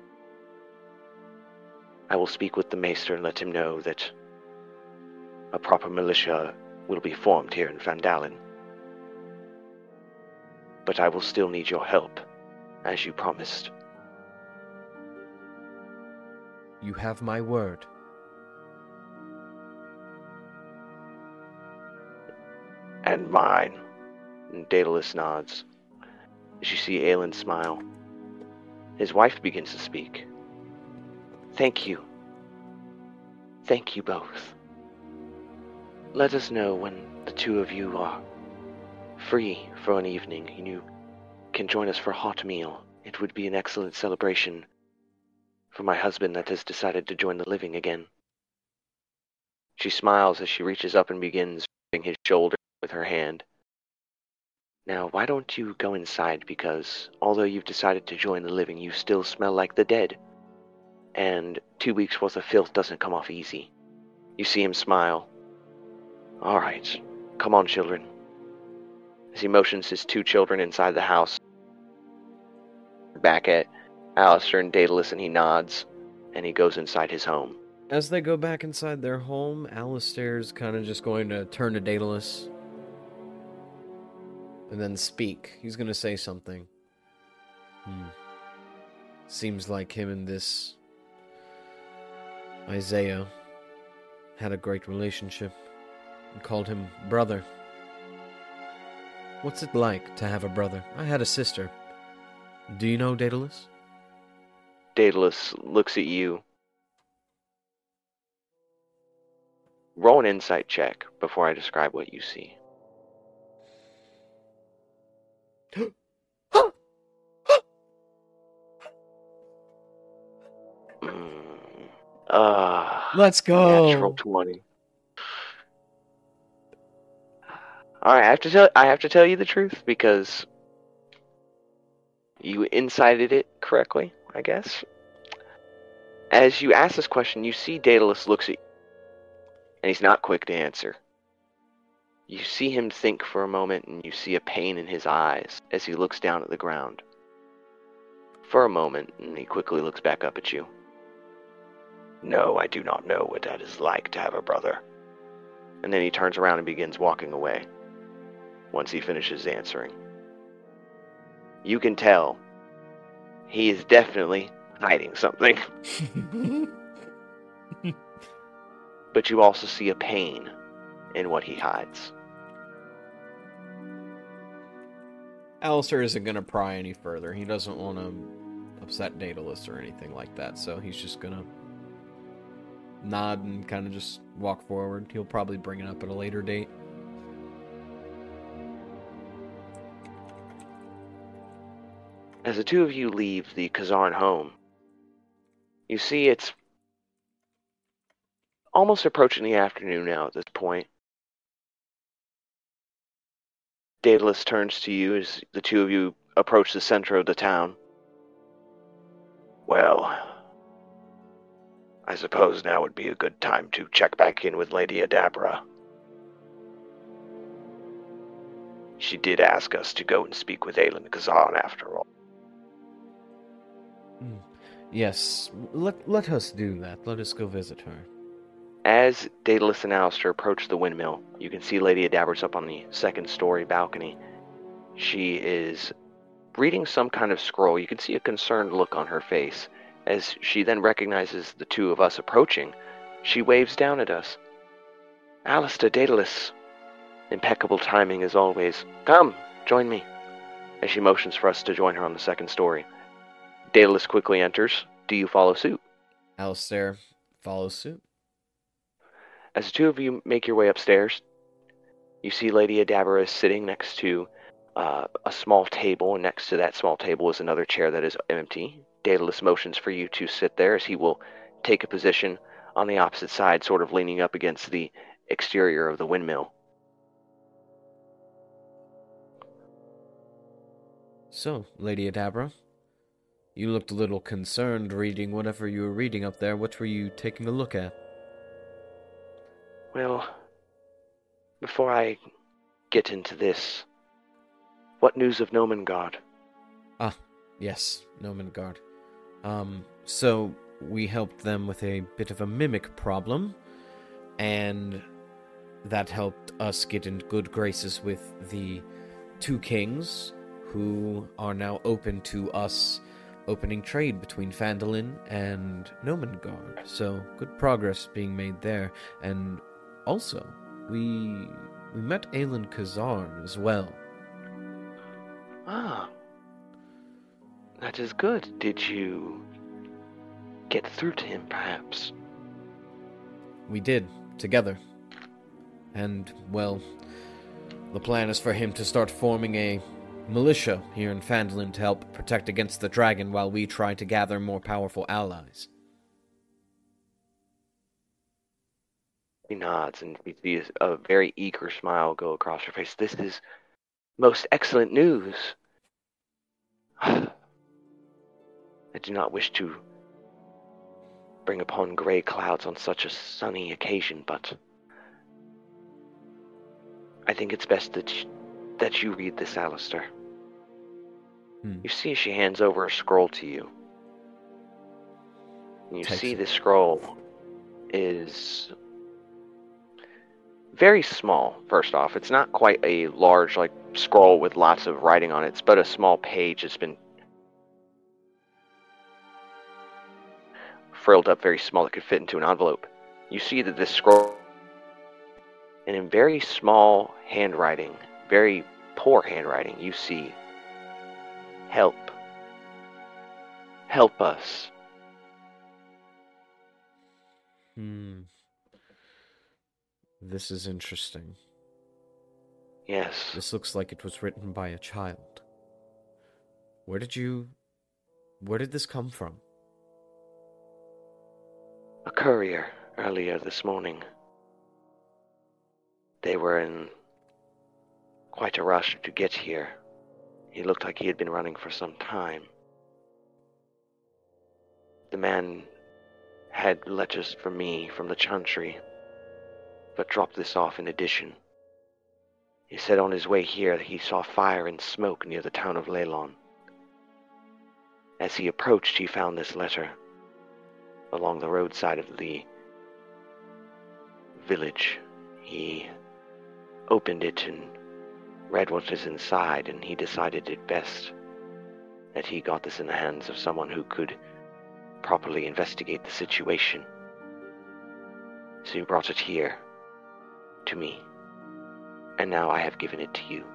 I will speak with the maester and let him know that a proper militia will be formed here in Vandalen. But I will still need your help, as you promised. You have my word. And mine. And Daedalus nods. As you see Aelin smile, his wife begins to speak. Thank you. Thank you both. Let us know when the two of you are free for an evening and you can join us for a hot meal. It would be an excellent celebration for my husband that has decided to join the living again. She smiles as she reaches up and begins rubbing his shoulder with her hand. Now, why don't you go inside, because although you've decided to join the living, you still smell like the dead. And two weeks worth of filth doesn't come off easy. You see him smile. All right, come on, children. As he motions his two children inside the house, back at Alistair and Daedalus, and he nods, and he goes inside his home. As they go back inside their home, Alistair's kind of just going to turn to Daedalus and then speak. He's going to say something. Hmm. Seems like him and this Isaiah had a great relationship and called him brother. What's it like to have a brother? I had a sister. Do you know Daedalus? Daedalus looks at you. Roll an insight check before I describe what you see. mm, uh, Let's go. Natural twenty. All right, I have to tell. I have to tell you the truth because you incited it correctly, I guess. As you ask this question, you see Daedalus looks at you, and he's not quick to answer. You see him think for a moment, and you see a pain in his eyes as he looks down at the ground. For a moment, and he quickly looks back up at you. No, I do not know what that is like to have a brother. And then he turns around and begins walking away. Once he finishes answering, you can tell he is definitely hiding something. But you also see a pain in what he hides. Alistair isn't going to pry any further. He doesn't want to upset Daedalus or anything like that, so he's just going to nod and kind of just walk forward. He'll probably bring it up at a later date. As the two of you leave the Khazarn home, you see it's almost approaching the afternoon now at this point. Daedalus turns to you as the two of you approach the center of the town. Well, I suppose now would be a good time to check back in with Lady Adabra. She did ask us to go and speak with Aelin Khazarn after all. Yes, let, let us do that. Let us go visit her. As Daedalus and Alistair approach the windmill, you can see Lady Adabra's up on the second story balcony. She is reading some kind of scroll. You can see a concerned look on her face. As she then recognizes the two of us approaching, she waves down at us. Alistair, Daedalus. Impeccable timing as always. Come, join me. As she motions for us to join her on the second story. Daedalus quickly enters. Do you follow suit? Alistair follows suit. As the two of you make your way upstairs, you see Lady Adabra is sitting next to uh, a small table, and next to that small table is another chair that is empty. Daedalus motions for you to sit there as he will take a position on the opposite side, sort of leaning up against the exterior of the windmill. So, Lady Adabra, you looked a little concerned reading whatever you were reading up there. What were you taking a look at? Well, before I get into this, what news of Nomengard? Ah, yes, Nomengard. Um, so we helped them with a bit of a mimic problem, and that helped us get in good graces with the two kings, who are now open to us opening trade between Phandalin and Nomengard. So, good progress being made there. And also, we we met Aelin Khazarn as well. Ah, that is good. Did you get through to him, perhaps? We did, together. And, well, the plan is for him to start forming a militia here in Phandalin to help protect against the dragon while we try to gather more powerful allies. He nods, and we see a very eager smile go across her face. This is most excellent news. I do not wish to bring upon gray clouds on such a sunny occasion, but I think it's best that you, that you read this, Alistair. Hmm. You see she hands over a scroll to you. And you Takes see it. this scroll is very small, first off. It's not quite a large, like, scroll with lots of writing on it. It's but a small page that's been frilled up very small that could fit into an envelope. You see that this scroll, and in very small handwriting, very poor handwriting, you see, help. Help us. Hmm. This is interesting. Yes. This looks like it was written by a child. Where did you... Where did this come from? A courier earlier this morning. They were in quite a rush to get here. He looked like he had been running for some time. The man had letters for me from the Chantry, but dropped this off in addition. He said on his way here that he saw fire and smoke near the town of Leylon. As he approached, he found this letter along the roadside of the village. He opened it and read what was inside, and he decided it best that he got this in the hands of someone who could properly investigate the situation. So he brought it here, to me, and now I have given it to you,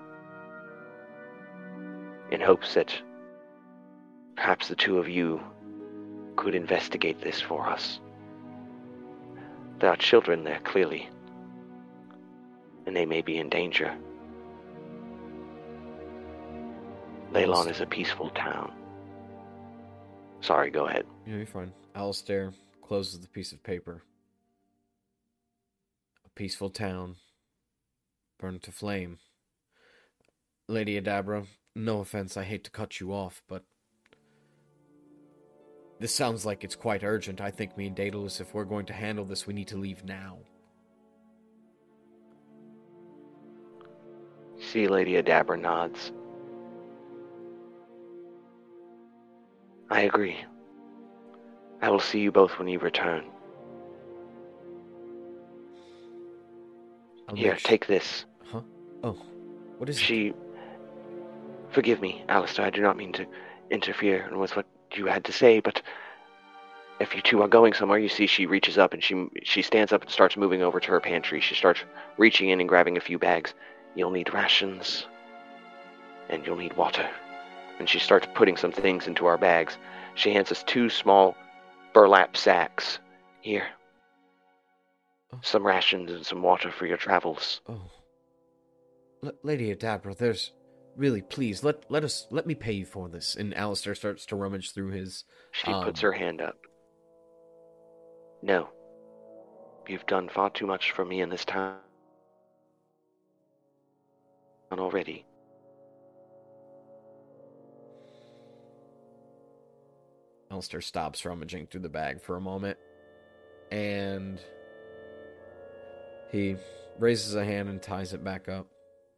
in hopes that perhaps the two of you could investigate this for us. There are children there, clearly, and they may be in danger. Leylon is a peaceful town. Sorry, go ahead. Yeah, you're fine. Alistair closes the piece of paper. A peaceful town, burned to flame. Lady Adabra, no offense, I hate to cut you off, but this sounds like it's quite urgent. I think me and Daedalus, if we're going to handle this, we need to leave now. See, Lady Adabra nods. I agree. I will see you both when you return. I'll Here, make sh- take this. Huh? Oh, what is it? She... Forgive me, Alistair, I do not mean to interfere with what you had to say, but if you two are going somewhere, you see she reaches up and she she stands up and starts moving over to her pantry. She starts reaching in and grabbing a few bags. You'll need rations, and you'll need water. And she starts putting some things into our bags. She hands us two small burlap sacks. Here, some rations and some water for your travels. Oh. L- Lady Adabra, there's... Really, please, let let us... Let me pay you for this. And Alistair starts to rummage through his... She um, puts her hand up. No. You've done far too much for me in this town already. Alistair stops rummaging through the bag for a moment. And... he raises a hand and ties it back up.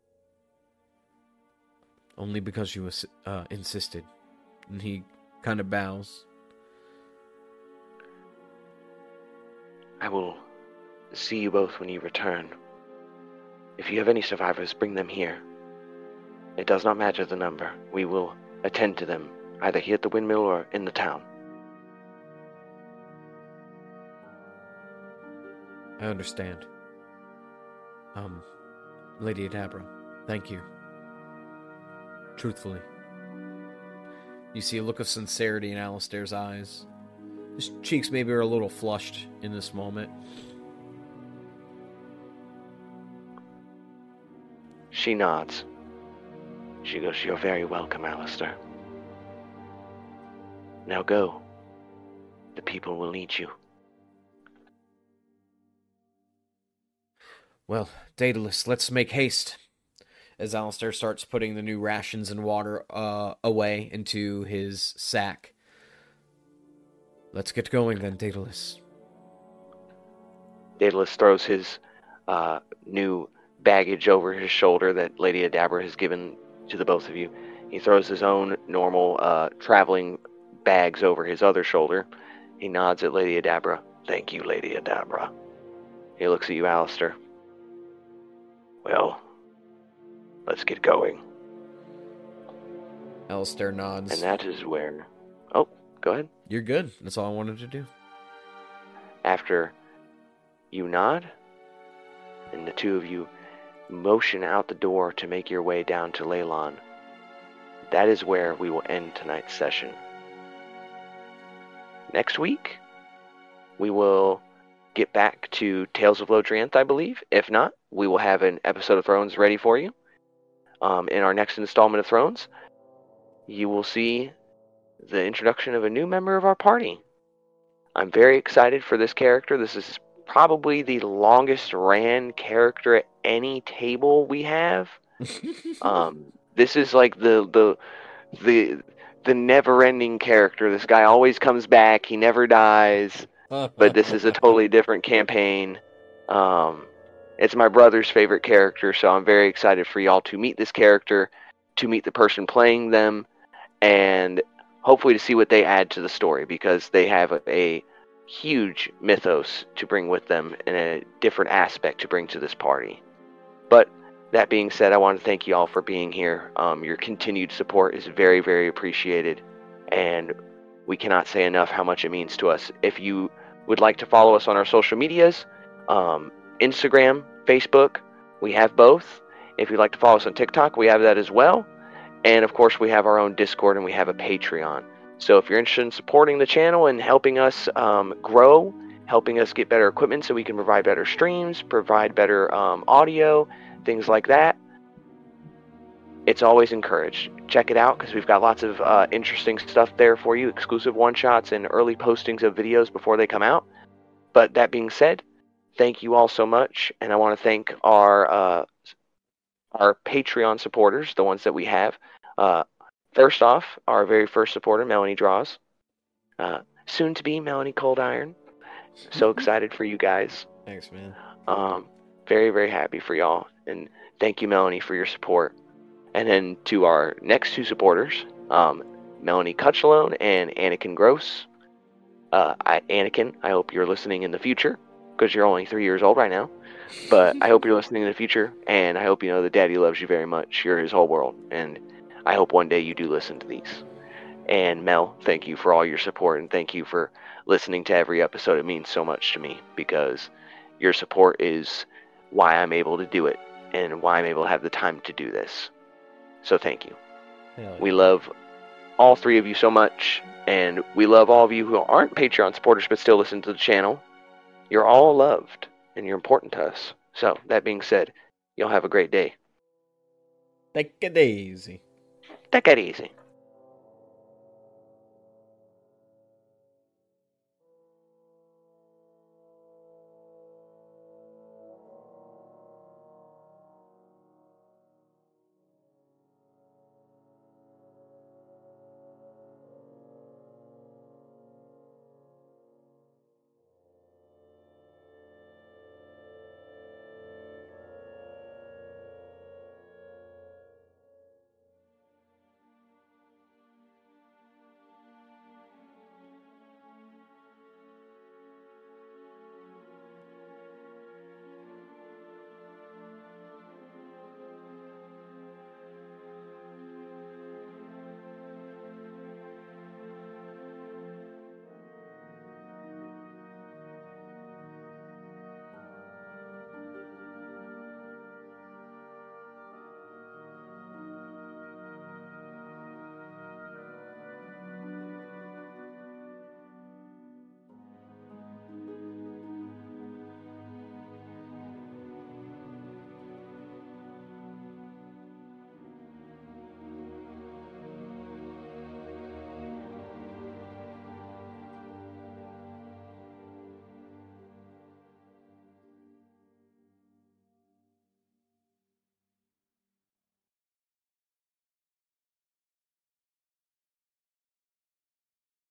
Only because you uh, insisted. And he kind of bows. I will see you both when you return. If you have any survivors, bring them here. It does not matter the number. We will attend to them, either here at the windmill or in the town. I understand. Um, Lady Adabra, thank you. Truthfully. You see a look of sincerity in Alistair's eyes. His cheeks maybe are a little flushed in this moment. She nods. She goes, "You're very welcome, Alistair. Now go. The people will need you." Well, Daedalus, let's make haste. As Alistair starts putting the new rations and water uh, away into his sack. Let's get going then, Daedalus. Daedalus throws his uh, new baggage over his shoulder that Lady Adabra has given to the both of you. He throws his own normal uh, traveling bags over his other shoulder. He nods at Lady Adabra. "Thank you, Lady Adabra." He looks at you, Alistair. "Well, let's get going." Alistair nods. And that is where... Oh, go ahead. You're good. That's all I wanted to do. After you nod, and the two of you motion out the door to make your way down to Leylon, that is where we will end tonight's session. Next week, we will get back to Tales of Lodrianth, I believe. If not, we will have an episode of Thrones ready for you. Um, in our next installment of Thrones, you will see the introduction of a new member of our party. I'm very excited for this character. This is probably the longest ran character at any table we have. um, this is like the the the the never-ending character. This guy always comes back. He never dies. But this is a totally different campaign. Um, it's my brother's favorite character, so I'm very excited for y'all to meet this character, to meet the person playing them, and hopefully to see what they add to the story, because they have a, a huge mythos to bring with them and a different aspect to bring to this party. But that being said, I want to thank you all for being here. Um, your continued support is very, very appreciated, and we cannot say enough how much it means to us. If you would like to follow us on our social medias, um, Instagram, Facebook, we have both. If you'd like to follow us on TikTok, we have that as well. And of course, we have our own Discord and we have a Patreon. So if you're interested in supporting the channel and helping us um, grow, helping us get better equipment so we can provide better streams, provide better um, audio, things like that, it's always encouraged. Check it out, because we've got lots of uh, interesting stuff there for you, exclusive one-shots and early postings of videos before they come out. But that being said, thank you all so much, and I want to thank our uh, our Patreon supporters, the ones that we have. Uh, first off, our very first supporter, Melanie Draws. Uh, soon to be Melanie Cold Iron. So excited for you guys. Thanks, man. Um, very, very happy for y'all. And thank you, Melanie, for your support. And then to our next two supporters, um, Melanie Cutchalone and Anakin Gross. Uh, I, Anakin, I hope you're listening in the future, because you're only three years old right now. But I hope you're listening in the future, and I hope you know that Daddy loves you very much. You're his whole world, and I hope one day you do listen to these. And Mel, thank you for all your support, and thank you for listening to every episode. It means so much to me, because your support is why I'm able to do it, and why I'm able to have the time to do this. So thank you. Hell yeah. We love all three of you so much, and we love all of you who aren't Patreon supporters but still listen to the channel. You're all loved. and you're important to us. So, that being said, y'all have a great day. Take it easy. Take it easy.